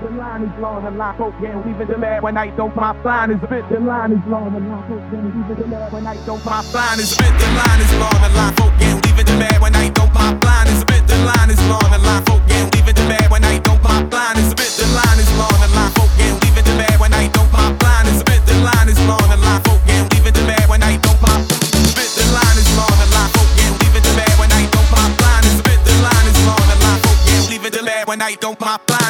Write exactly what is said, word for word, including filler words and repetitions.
The line is long, the line folk can't leave it the lab when I don't my flying is bit. The line is long, the line folk can't leave it the lab when I don't my flying is bit. The line is long, the line folk can't leave it the lab when I don't my flying is bit. The line is long, the line folk can't leave it the lab when I don't my flying is bit. The line is long, the line folk can't leave it the lab when I don't my flying is bit. The line is long, the line folk can't leave it the lab when I don't my bit. The line is long, the line folk can't leave it the lab when I don't my flying is bit. The line is long, the line folk can't leave it the lab when I don't my flying.